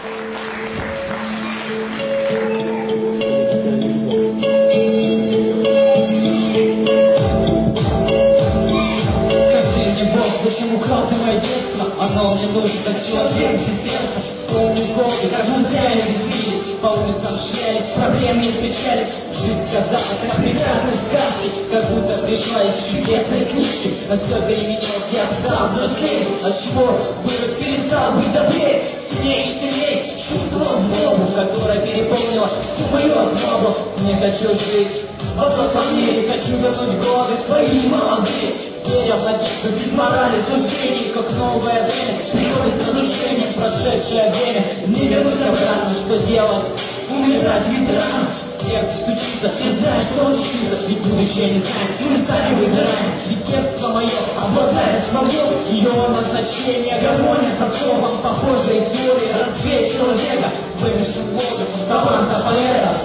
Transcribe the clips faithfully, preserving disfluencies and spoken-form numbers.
Почему украл ты мое детство? Оно мне нужно, как человек без сердца. Помнишь годы, как мы зря не виделись. По улицам шлялись, проблем не встречались. Жизнь казалась, как прекрасной сказкой, как будто пришла из чудесной книжки. Но все переменилось, я стал взрослее. Отчего вырос, перестал быть добрее. Сильнее и сильнее чувствовал злобу, которая переполнила всю мою основу. Не хочу жить во взрослом мире, хочу вернуть годы свои молодые. Веря в надежду без морали, суждений, как новое время приходит разрушение, прошедшее время. Не вернуть обратно, что делать? Умирать ведь рано. Сердце стучится, ты знаешь, что учиться, ведь будущее не знает, мы сами выбираем. Ведь детство мое обладает свободой, ее назначение, гармония со словом, похожие теории, рассвет человека, вымешан Бога, таланта поэта.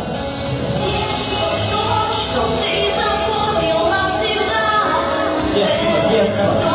Детство, детство.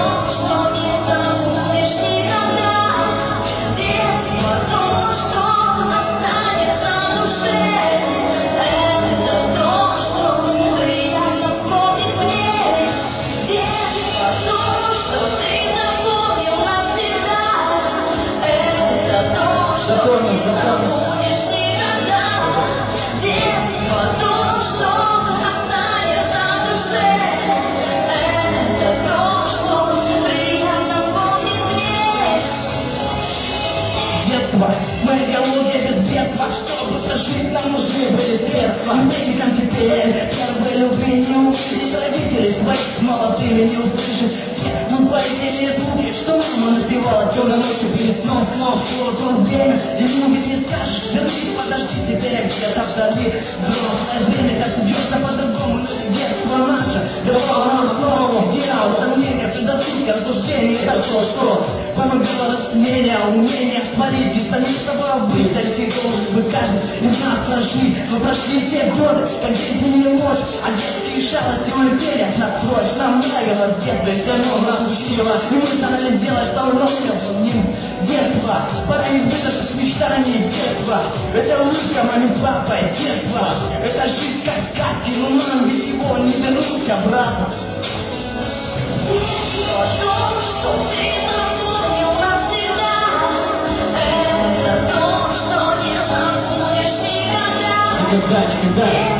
Мы идеология без детства, чтобы прожить, нам нужны были средства. Медикам теперь первые любви не увидеть, родители своих молодыми не услышать. Мы полетели звуки, что мама напевала темной ночью перед сном, снова шло то время. Ему ведь не скажешь, верни, подожди, теперь где-то вдали. Взрослое время, как бьется по-другому, но детство наше давало нам снова идеал, сомнения, предосудки, осуждения, это то, что помогало рассмение, умение свалить и самим собой быть. Такие должен быть каждый из нас прожить. Мы прошли все годы, как дети не можешь, а детские шалости улетели от нас прочь. Нам нравилось детство, и все равно нас учило, и мы старались делать, что уросли ним. Детство, пора не вытащить мечтаний детства. Это лучше моим папой детство. Это жизнь как сказки, но нам ведь его не вернуть обратно. Детство, то, что ты запомнил навсегда, это то, что не забудешь никогда. Никогда, никогда.